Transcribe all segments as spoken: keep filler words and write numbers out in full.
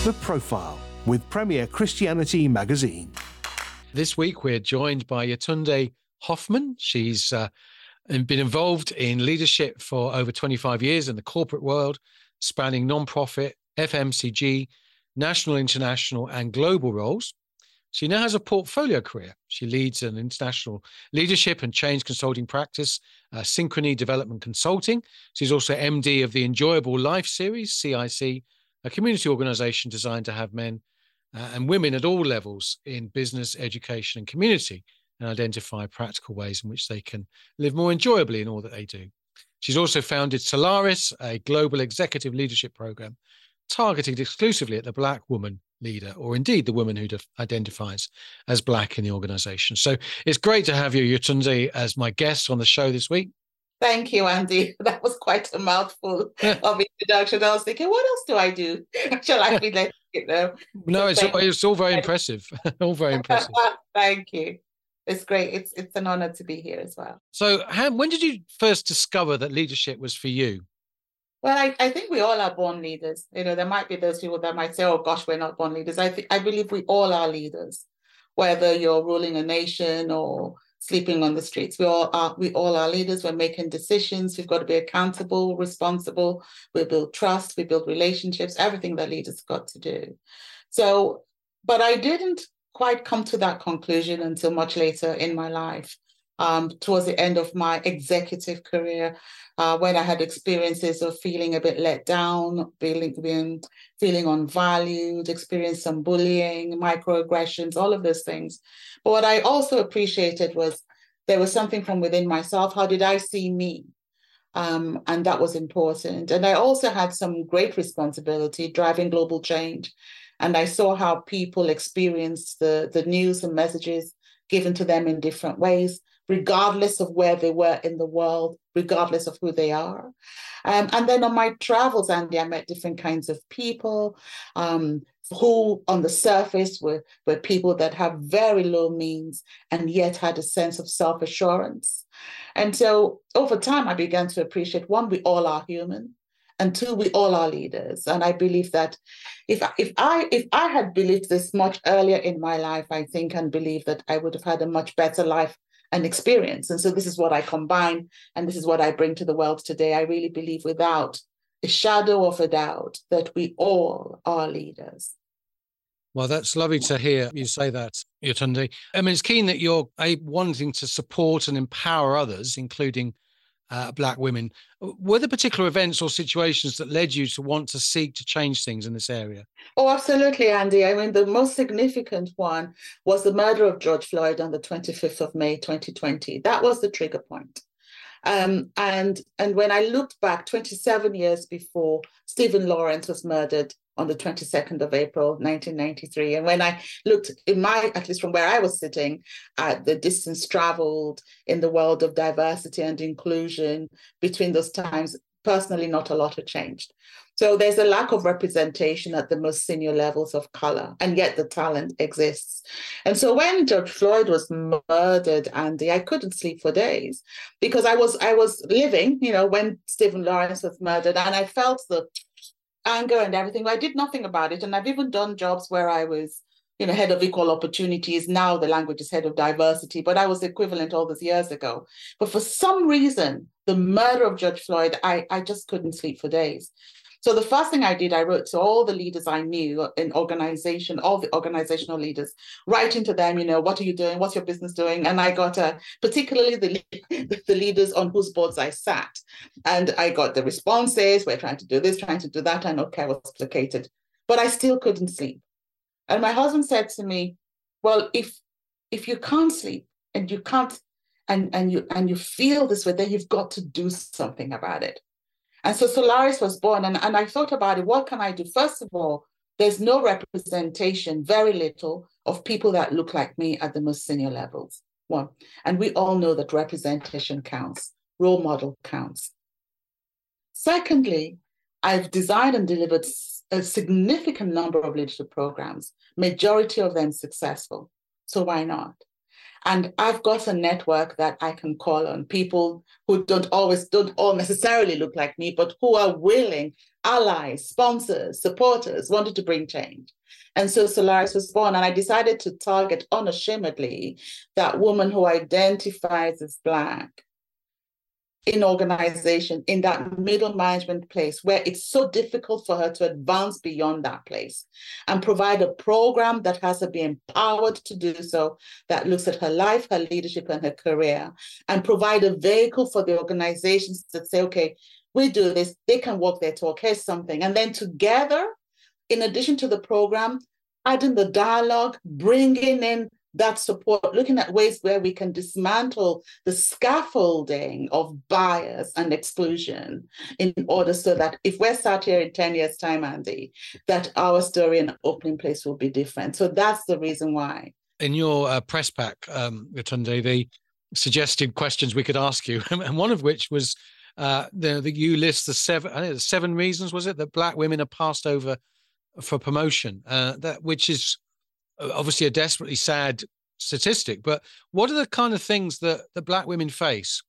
The Profile with Premier Christianity Magazine. This week, we're joined by Yetunde Hoffman. She's uh, been involved in leadership for over twenty-five years in the corporate world, spanning non-profit, F M C G, national, international, and global roles. She now has a portfolio career. She leads an international leadership and change consulting practice, uh, Synchrony Development Consulting. She's also M D of the Enjoyable Life Series, C I C, a community organisation designed to have men uh, and women at all levels in business, education and community, and identify practical ways in which they can live more enjoyably in all that they do. She's also founded Solaris, a global executive leadership program targeted exclusively at the Black woman leader, or indeed the woman who def- identifies as Black in the organisation. So it's great to have you, Yetunde, as my guest on the show this week. Thank you, Andy. That was quite a mouthful of introduction. I was thinking, what else do I do? Shall I be letting you know? No, it's all, it's all very impressive. all very impressive. Thank you. It's great. It's it's an honor to be here as well. So how, when did you first discover that leadership was for you? Well, I, I think we all are born leaders. You know, there might be those people that might say, oh, gosh, we're not born leaders. I think I believe we all are leaders, whether you're ruling a nation or sleeping on the streets. We all are, we all are leaders. We're making decisions. We've got to be accountable, responsible. We build trust. We build relationships, everything that leaders got to do. So, but I didn't quite come to that conclusion until much later in my life, um, towards the end of my executive career, uh, when I had experiences of feeling a bit let down, feeling, being, feeling unvalued, experienced some bullying, microaggressions, all of those things. But what I also appreciated was there was something from within myself. How did I see me? Um, and that was important. And I also had some great responsibility driving global change. And I saw how people experienced the, the news and messages given to them in different ways, regardless of where they were in the world, regardless of who they are. Um, and then on my travels, Andy, I met different kinds of people um, who on the surface were, were people that have very low means and yet had a sense of self-assurance. And so over time, I began to appreciate, one, we all are human. And two, we all are leaders. And I believe that if, if, I, if I had believed this much earlier in my life, I think and believe that I would have had a much better life and experience. And so this is what I combine, and this is what I bring to the world today. I really believe without a shadow of a doubt that we all are leaders. Well, that's lovely to hear you say that, Yetunde. I mean, it's keen that you're a, wanting to support and empower others, including Uh, Black women. Were there particular events or situations that led you to want to seek to change things in this area? Oh, absolutely, Andy. I mean, the most significant one was the murder of George Floyd on the twenty-fifth of May, twenty twenty. That was the trigger point. Um, and, and when I looked back twenty-seven years before, Stephen Lawrence was murdered on the twenty-second of April, nineteen ninety-three. And when I looked in my, at least from where I was sitting, at the distance traveled in the world of diversity and inclusion between those times, personally, not a lot had changed. So there's a lack of representation at the most senior levels of color, and yet the talent exists. And so when George Floyd was murdered, Andy, I couldn't sleep for days because I was, I was living, you know, when Stephen Lawrence was murdered, and I felt the anger and everything. I did nothing about it. And I've even done jobs where I was, you know, head of equal opportunities. Now the language is head of diversity, but I was equivalent all those years ago. But for some reason, the murder of George Floyd, I, I just couldn't sleep for days. So the first thing I did, I wrote to all the leaders I knew in organization, all the organizational leaders, writing to them, you know, what are you doing? What's your business doing? And I got uh, particularly the, the leaders on whose boards I sat. And I got the responses, we're trying to do this, trying to do that. And okay, I was placated, but I still couldn't sleep. And my husband said to me, well, if if you can't sleep and you can't, and, and you and you feel this way, then you've got to do something about it. And so Solaris was born, and, and I thought about it, what can I do? First of all, there's no representation, very little, of people that look like me at the most senior levels. One, and we all know that representation counts, role model counts. Secondly, I've designed and delivered a significant number of leadership programs, majority of them successful. So why not? And I've got a network that I can call on, people who don't always, don't all necessarily look like me, but who are willing, allies, sponsors, supporters, wanted to bring change. And so Solaris was born, and I decided to target unashamedly that woman who identifies as Black in organization, in that middle management place where it's so difficult for her to advance beyond that place, and provide a program that has her be empowered to do so, that looks at her life, her leadership, and her career, and provide a vehicle for the organizations that say, okay, we do this, they can walk their talk, here's something. And then together, in addition to the program, adding the dialogue, bringing in that support, looking at ways where we can dismantle the scaffolding of bias and exclusion in order so that if we're sat here in ten years' time, Andy, that our story and opening place will be different. So that's the reason why. In your uh, press pack, um, Yetunde, the suggested questions we could ask you, and one of which was uh, the, the you list the seven, I think it's seven reasons, was it, that Black women are passed over for promotion, uh, that which is obviously a desperately sad statistic, but what are the kind of things that, that Black women face?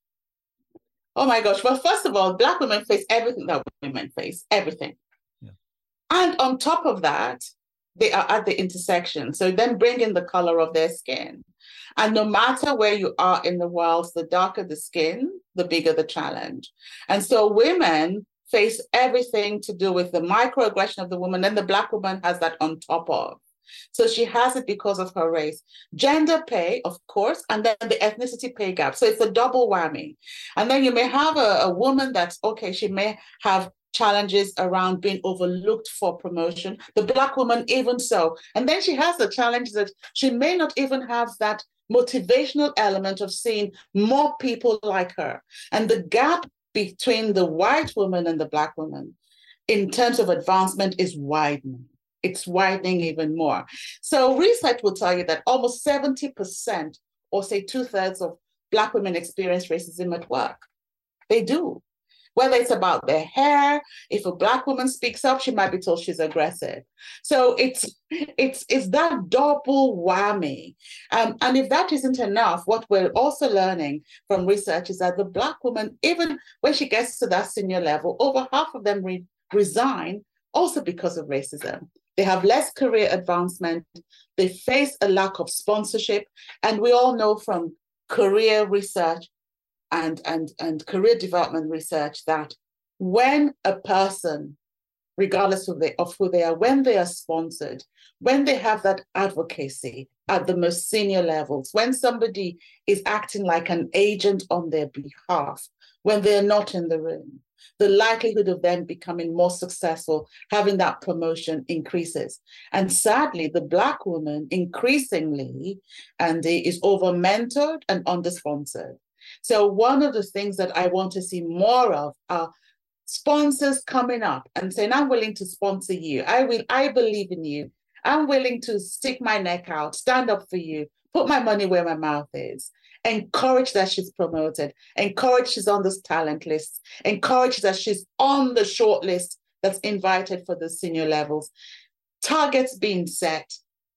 Oh my gosh. Well, first of all, Black women face everything that women face, everything. Yeah. And on top of that, they are at the intersection. So then bring in the color of their skin. And no matter where you are in the world, the darker the skin, the bigger the challenge. And so women face everything to do with the microaggression of the woman, and the Black woman has that on top of. So she has it because of her race. Gender pay, of course, and then the ethnicity pay gap. So it's a double whammy. And then you may have a, a woman that's, okay, she may have challenges around being overlooked for promotion. The Black woman, even so. And then she has the challenge that she may not even have that motivational element of seeing more people like her. And the gap between the white woman and the Black woman in terms of advancement is widening. It's widening even more. So research will tell you that almost seventy percent, or say two-thirds of Black women experience racism at work. They do. Whether it's about their hair, if a Black woman speaks up, she might be told she's aggressive. So it's it's it's that double whammy. Um, and if that isn't enough, what we're also learning from research is that the Black woman, even when she gets to that senior level, over half of them re- resign also because of racism. They have less career advancement. They face a lack of sponsorship. And we all know from career research and, and, and career development research that when a person, regardless of, the, of who they are, when they are sponsored, when they have that advocacy at the most senior levels, when somebody is acting like an agent on their behalf, when they're not in the room, the likelihood of them becoming more successful, having that promotion increases. And sadly, the Black woman increasingly, Andy, is over-mentored and under-sponsored. So one of the things that I want to see more of are sponsors coming up and saying, I'm willing to sponsor you. I will, I believe in you. I'm willing to stick my neck out, stand up for you, put my money where my mouth is. Encourage that she's promoted, encourage she's on this talent list, encourage that she's on the short list that's invited for the senior levels, targets being set,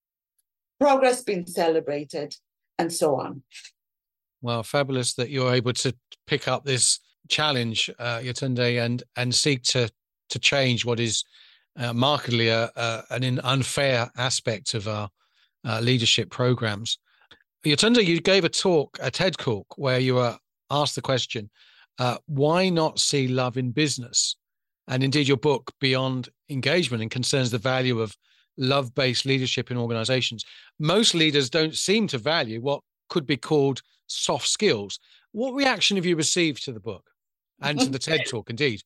progress being celebrated, and so on. Well, fabulous that you're able to pick up this challenge, uh, Yetunde, and and seek to to change what is uh, markedly a, a, an unfair aspect of our uh, leadership programs. Yetunde, you gave a talk, a TED talk, where you were asked the question, uh, why not see love in business? And indeed, your book, Beyond Engagement, and concerns the value of love-based leadership in organizations. Most leaders don't seem to value what could be called soft skills. What reaction have you received to the book and to the TED talk, indeed?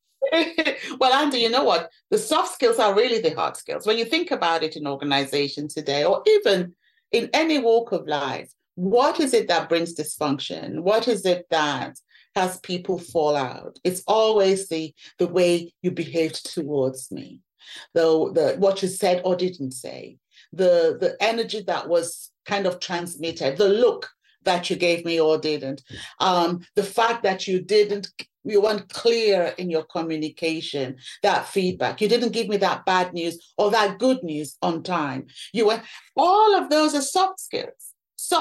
Well, Andy, you know what? The soft skills are really the hard skills. When you think about it in organizations today, or even in any walk of life, what is it that brings dysfunction? What is it that has people fall out? It's always the, the way you behaved towards me, the, the what you said or didn't say, the, the energy that was kind of transmitted, the look that you gave me or didn't, um, the fact that you didn't, you weren't clear in your communication, that feedback. You didn't give me that bad news or that good news on time. You went, all of those are soft skills, soft.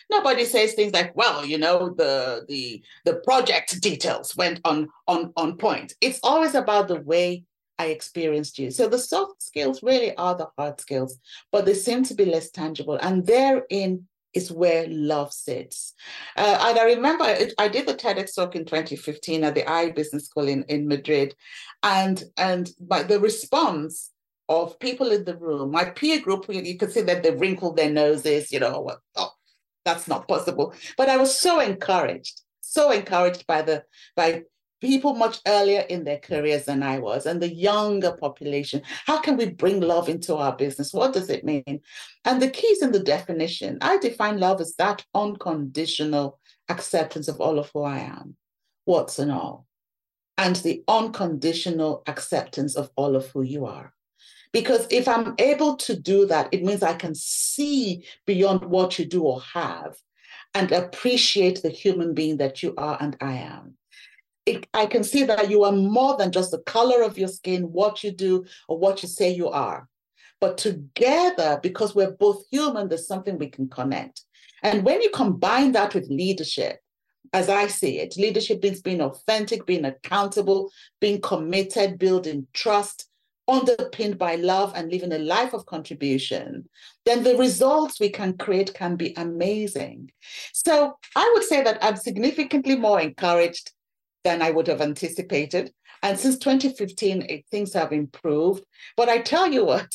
Nobody says things like, well, you know, the the the project details went on on on point. It's always about the way I experienced you. So the soft skills really are the hard skills, but they seem to be less tangible. And therein is where love sits. Uh, and I remember it, I did the TEDx talk in twenty fifteen at the I Business School in, in Madrid. And, and by the response of people in the room, my peer group, you could see that they wrinkled their noses, you know, oh, that's not possible. But I was so encouraged, so encouraged by the by people much earlier in their careers than I was, and the younger population. How can we bring love into our business? What does it mean? And the keys in the definition, I define love as that unconditional acceptance of all of who I am, what's and all, and the unconditional acceptance of all of who you are. Because if I'm able to do that, it means I can see beyond what you do or have and appreciate the human being that you are and I am. It, I can see that you are more than just the color of your skin, what you do, or what you say you are. But together, because we're both human, there's something we can connect. And when you combine that with leadership, as I see it, leadership means being authentic, being accountable, being committed, building trust, underpinned by love, and living a life of contribution, then the results we can create can be amazing. So I would say that I'm significantly more encouraged than I would have anticipated. And since twenty fifteen, it, things have improved. But I tell you what,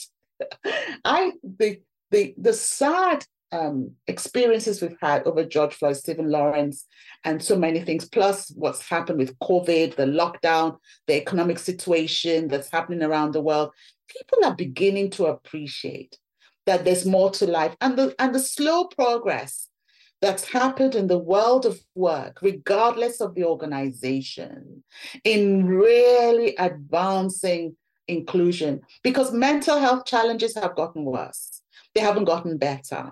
I the the the sad um, experiences we've had over George Floyd, Stephen Lawrence, and so many things, plus what's happened with COVID, the lockdown, the economic situation that's happening around the world, people are beginning to appreciate that there's more to life, and the and the slow progress that's happened in the world of work, regardless of the organization, in really advancing inclusion, because mental health challenges have gotten worse. They haven't gotten better.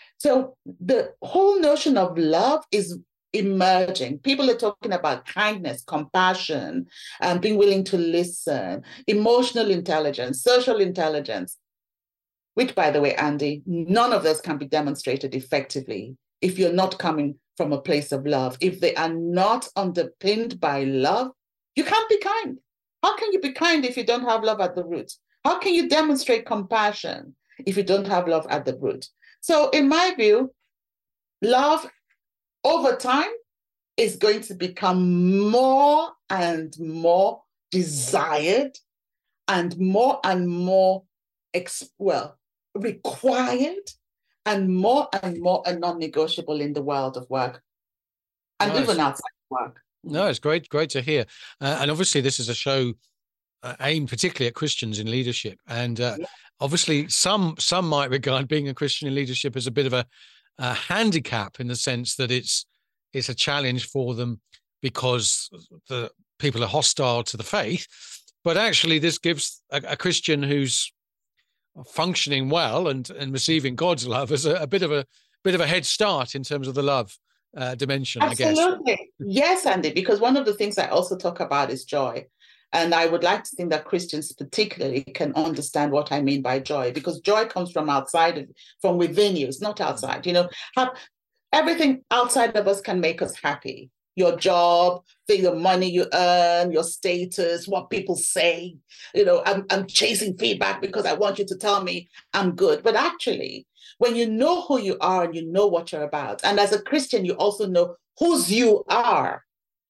So the whole notion of love is emerging. People are talking about kindness, compassion, and being willing to listen, emotional intelligence, social intelligence, which, by the way, Andy, none of those can be demonstrated effectively if you're not coming from a place of love. If they are not underpinned by love, you can't be kind. How can you be kind if you don't have love at the root? How can you demonstrate compassion if you don't have love at the root? So in my view, love over time is going to become more and more desired and more and more, well, required, and more and more a non-negotiable in the world of work, and nice. Even outside work. No, it's great, great to hear. Uh, and obviously, this is a show uh, aimed particularly at Christians in leadership. And uh, yeah. obviously, some some might regard being a Christian in leadership as a bit of a, a handicap, in the sense that it's it's a challenge for them because the people are hostile to the faith. But actually, this gives a, a Christian who's functioning well and and receiving God's love as a, a bit of a bit of a head start in terms of the love uh, dimension. Absolutely. I guess. Yes, Andy, because one of the things I also talk about is joy. And I would like to think that Christians particularly can understand what I mean by joy, because joy comes from outside of, from within you. It's not outside. You know, have, everything outside of us can make us happy. Your job, the money you earn, your status, what people say. You know, I'm, I'm chasing feedback because I want you to tell me I'm good. But actually, when you know who you are and you know what you're about, and as a Christian, you also know whose you are,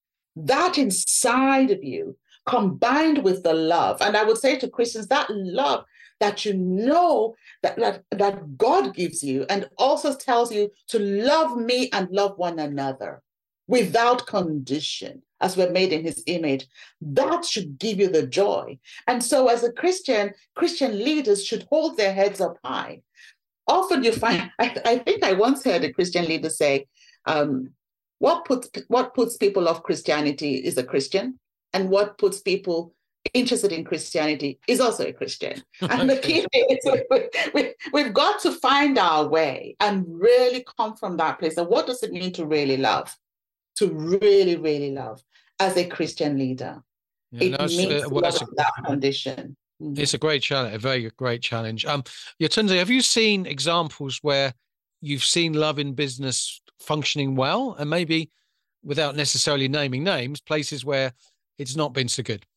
that inside of you, combined with the love, and I would say to Christians, that love that you know that, that, that God gives you, and also tells you to love me and love one another without condition, as we're made in his image, that should give you the joy. And so as a Christian, Christian leaders should hold their heads up high. Often you find, I, I think I once heard a Christian leader say, um, what puts what puts people off Christianity is a Christian, and what puts people interested in Christianity is also a Christian. And the key thing is we, we, we've got to find our way and really come from that place. And what does it mean to really love? To really, really love as a Christian leader. Yeah, it no, means uh, well, a, that condition. It's a great challenge, a very great challenge. Um, Yetunde, have you seen examples where you've seen love in business functioning well, and maybe without necessarily naming names, places where it's not been so good.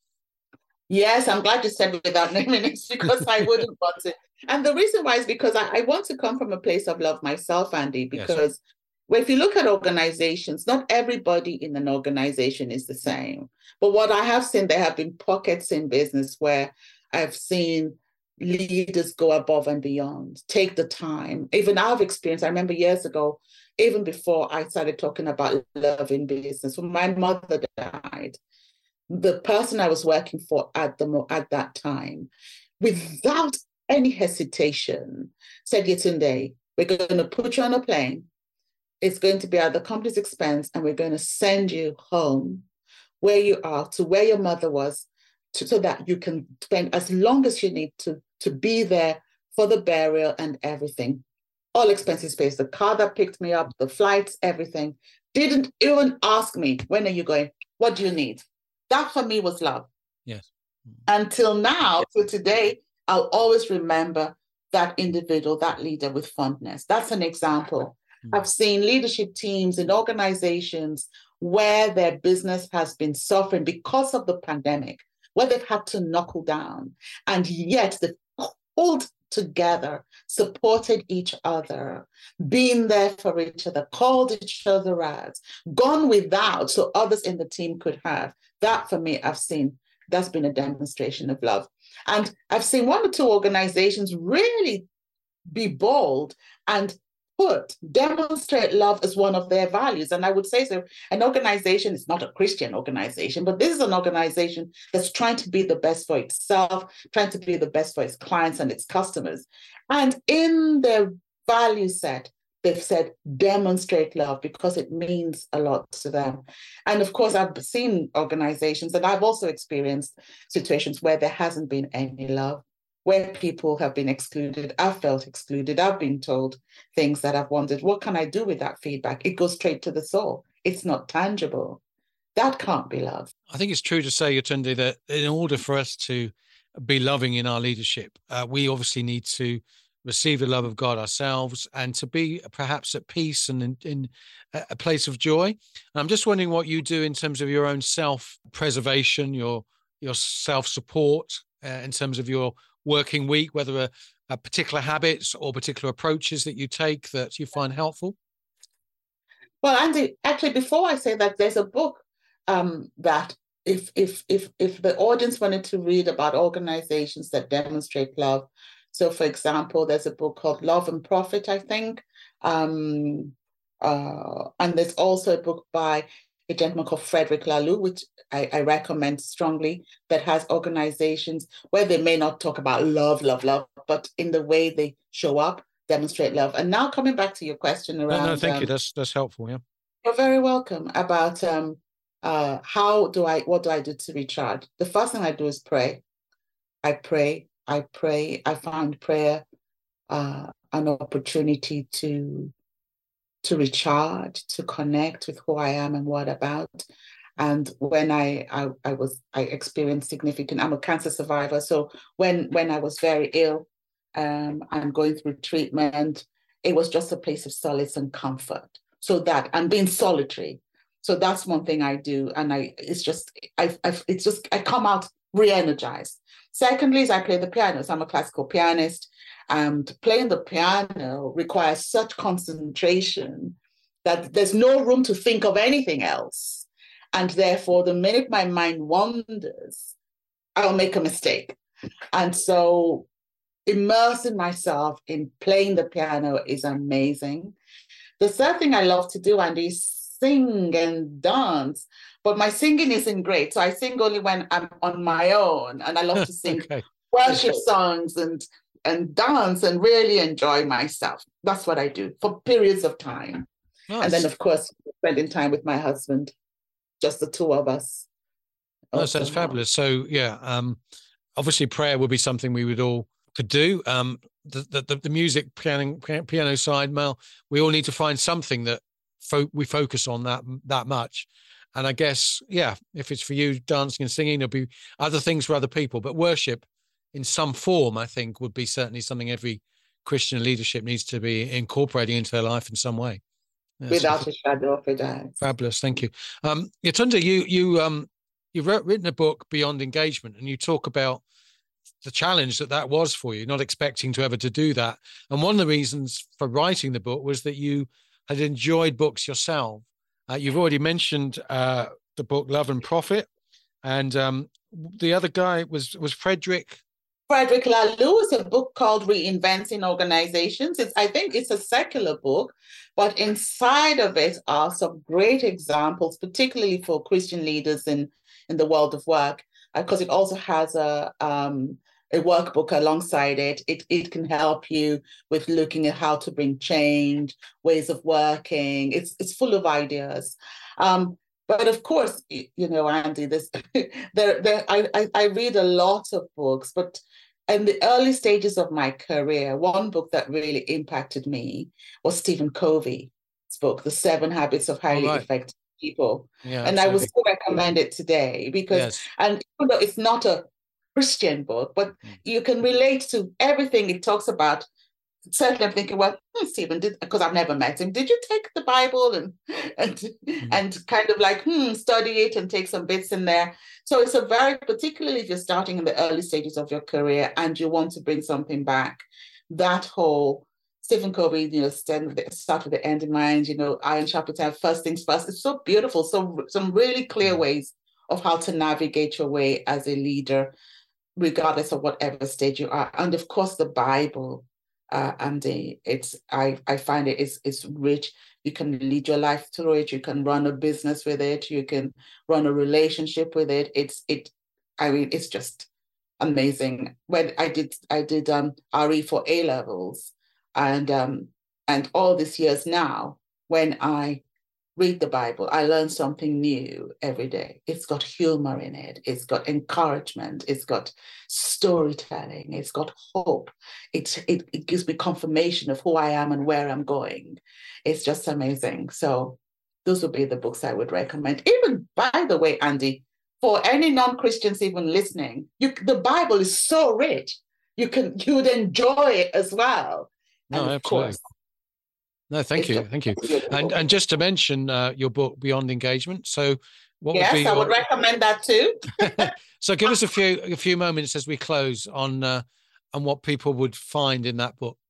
Yes, I'm glad you said without naming names, because I wouldn't want to. And the reason why is because I, I want to come from a place of love myself, Andy, because yes. Well, if you look at organizations, not everybody in an organization is the same. But what I have seen, there have been pockets in business where I've seen leaders go above and beyond, take the time. Even I've experienced, I remember years ago, even before I started talking about love in business, when my mother died, the person I was working for at the at that time, without any hesitation, said, Yetunde, we're going to put you on a plane. It's going to be at the company's expense, and we're going to send you home where you are, to where your mother was, to, so that you can spend as long as you need to, to be there for the burial and everything. All expenses paid. The car that picked me up, the flights, everything. Didn't even ask me, when are you going? What do you need? That for me was love. Yes. Until now, to today, I'll always remember that individual, that leader with fondness. That's an example. I've seen leadership teams in organizations where their business has been suffering because of the pandemic, where they've had to knuckle down, and yet they've pulled together, supported each other, been there for each other, called each other out, gone without so others in the team could have. That, for me, I've seen, that's been a demonstration of love. And I've seen one or two organizations really be bold and put, demonstrate love as one of their values. And I would say so, an organization is not a Christian organization, but this is an organization that's trying to be the best for itself, trying to be the best for its clients and its customers. And in their value set, they've said, demonstrate love, because it means a lot to them. And of course, I've seen organizations, and I've also experienced situations where there hasn't been any love, where people have been excluded. I've felt excluded. I've been told things that I've wondered, what can I do with that feedback? It goes straight to the soul. It's not tangible. That can't be love. I think it's true to say, Yetunde, that in order for us to be loving in our leadership, uh, we obviously need to receive the love of God ourselves, and to be perhaps at peace and in, in a place of joy. And I'm just wondering what you do in terms of your own self-preservation, your, your self-support, uh, in terms of your working week, whether a, a particular habits or particular approaches that you take that you find helpful? Well, Andy, actually, before I say that, there's a book um, that if if if if the audience wanted to read about organizations that demonstrate love. So, for example, there's a book called Love and Profit, I think, um, uh, and there's also a book by a gentleman called Frederick Laloux, which I, I recommend strongly, that has organizations where they may not talk about love, love, love, but in the way they show up, demonstrate love. And now coming back to your question around... No, no, thank um, you. That's that's helpful, yeah. You're very welcome. About um, uh, how do I, what do I do to recharge? The first thing I do is pray. I pray, I pray. I find prayer uh, an opportunity to to recharge, to connect with who I am and what about. And when I, I, I was, I experienced significant, I'm a cancer survivor. So when, when I was very ill um, and going through treatment, it was just a place of solace and comfort. So that, and being solitary. So that's one thing I do. And I, it's just, I, I it's just, I come out re-energized. Secondly, is I play the piano. So I'm a classical pianist. And playing the piano requires such concentration that there's no room to think of anything else. And therefore, the minute my mind wanders, I'll make a mistake. And so immersing myself in playing the piano is amazing. The third thing I love to do, Andy, is sing and dance. But my singing isn't great. So I sing only when I'm on my own. And I love to sing okay. worship songs and and dance and really enjoy myself. That's what I do for periods of time. Nice. And then, of course, spending time with my husband, just the two of us. That sounds fabulous. So, yeah, um, obviously prayer would be something we would all could do. Um, the, the, the music piano, piano side, Mel, we all need to find something that fo- we focus on that that much. And I guess, yeah, if it's for you, dancing and singing, there'll be other things for other people. But worship in some form, I think, would be certainly something every Christian leadership needs to be incorporating into their life in some way. That's Without a shadow of a doubt. Fabulous, thank you. Um, Yetunde, you you um you've wrote, written a book, Beyond Engagement, and you talk about the challenge that that was for you, not expecting to ever to do that. And one of the reasons for writing the book was that you had enjoyed books yourself. Uh, you've already mentioned uh, the book Love and Profit, and um, the other guy was was Frederick. Frederick Laloux is a book called Reinventing Organizations. It's, I think it's a secular book, but inside of it are some great examples, particularly for Christian leaders in, in the world of work, because uh, it also has a um, a workbook alongside it. It it can help you with looking at how to bring change, ways of working. It's it's full of ideas. Um, But of course, you know, Andy, this there, there. I, I, I read a lot of books, but in the early stages of my career, one book that really impacted me was Stephen Covey's book, The Seven Habits of Highly right. Effective People. Yeah, and absolutely. I would still recommend it today because, yes. and even though it's not a Christian book, but mm. you can relate to everything it talks about. Certainly, I'm thinking, well, hmm, Stephen, did because I've never met him. Did you take the Bible and and mm-hmm. and kind of like hmm, study it and take some bits in there? So it's a very, particularly if you're starting in the early stages of your career and you want to bring something back, that whole Stephen Covey, you know, start with the, start with the end in mind. You know, iron sharpens iron, first things first. It's so beautiful. So some really clear ways of how to navigate your way as a leader, regardless of whatever stage you are, and of course the Bible. Uh, Andy, it's I I find it is it's rich. You can lead your life through it. You can run a business with it. You can run a relationship with it. It's it. I mean, it's just amazing. When I did I did um R E for A levels, and um and all these years now, when I read the Bible, I learn something new every day. It's got humor in it. It's got encouragement. It's got storytelling. It's got hope. It, it, it gives me confirmation of who I am and where I'm going. It's just amazing. So those would be the books I would recommend. Even, by the way, Andy, for any non-Christians even listening, you, the Bible is so rich. You can you would enjoy it as well. No, and of absolutely. Course, No, thank you, thank you. And and just to mention uh, your book Beyond Engagement. So, what yes, would be? Yes, I your... would recommend that too. So, give us a few a few moments as we close on uh, on what people would find in that book.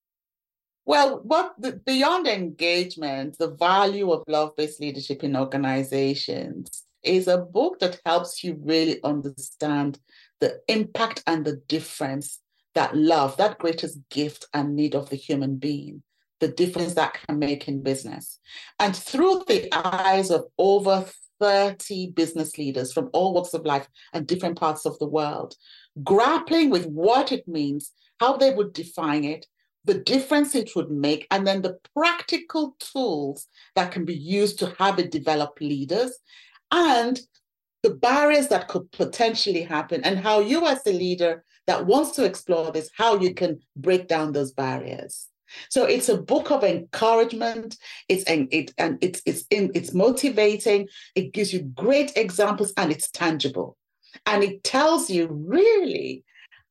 Well, what the, Beyond Engagement, the value of love-based leadership in organizations, is a book that helps you really understand the impact and the difference that love, that greatest gift and need of the human being, the difference that can make in business. And through the eyes of over thirty business leaders from all walks of life and different parts of the world, grappling with what it means, how they would define it, the difference it would make, and then the practical tools that can be used to have it develop leaders, and the barriers that could potentially happen, and how you as a leader that wants to explore this, how you can break down those barriers. So it's a book of encouragement. It's it and it's it's in, it's motivating. It gives you great examples and it's tangible, and it tells you really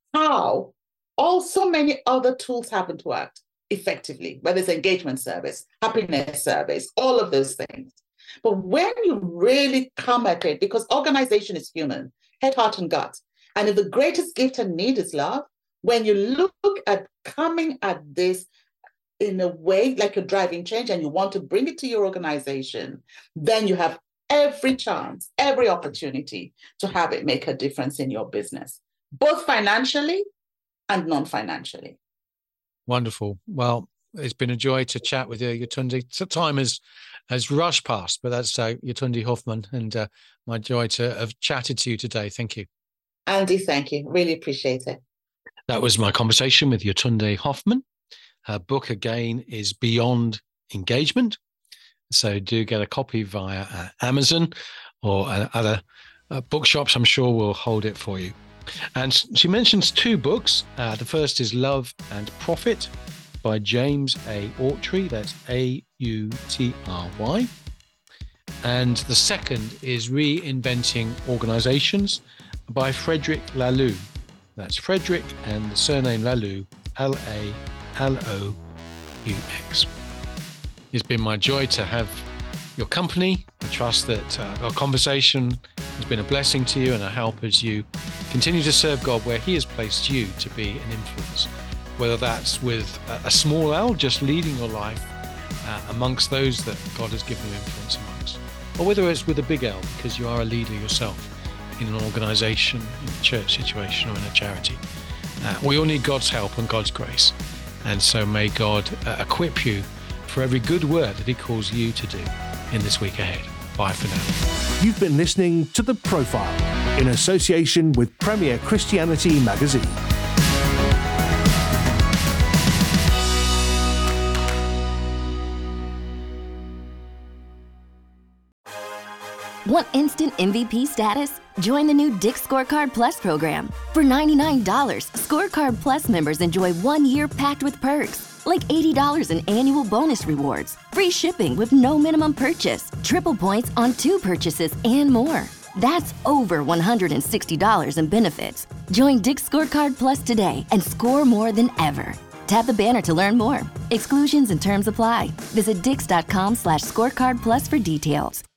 how all so many other tools haven't worked effectively. Whether it's engagement service, happiness service, all of those things. But when you really come at it, because organization is human, head, heart, and gut, and if the greatest gift and need is love, when you look at coming at this in a way like you're driving change and you want to bring it to your organization, then you have every chance, every opportunity to have it make a difference in your business, both financially and non-financially. Wonderful. Well, it's been a joy to chat with you, Yetunde. So time has has rushed past, but that's uh, Yetunde Hoffman, and uh, my joy to have chatted to you today. Thank you. Andy, thank you. Really appreciate it. That was my conversation with Yetunde Hoffman. Her book, again, is Beyond Engagement. So do get a copy via uh, Amazon or uh, other uh, bookshops. I'm sure will hold it for you. And she mentions two books. Uh, the first is Love and Profit by James A. Autry. That's A U T R Y. And the second is Reinventing Organizations by Frederick Laloux. That's Frederick and the surname Laloux, L A L O U X. It's been my joy to have your company. I trust that uh, our conversation has been a blessing to you and a help as you continue to serve God where He has placed you to be an influence, whether that's with a, a small L, just leading your life uh, amongst those that God has given you influence amongst, or whether it's with a big L because you are a leader yourself in an organization, in a church situation, or in a charity. Uh, we all need God's help and God's grace. And so may God uh, equip you for every good work that He calls you to do in this week ahead. Bye for now. You've been listening to The Profile in association with Premier Christianity Magazine. Want instant M V P status? Join the new Dick's Scorecard Plus program. For ninety-nine dollars, Scorecard Plus members enjoy one year packed with perks, like eighty dollars in annual bonus rewards, free shipping with no minimum purchase, triple points on two purchases, and more. That's over one hundred sixty dollars in benefits. Join Dick's Scorecard Plus today and score more than ever. Tap the banner to learn more. Exclusions and terms apply. Visit dix.com slash scorecard plus for details.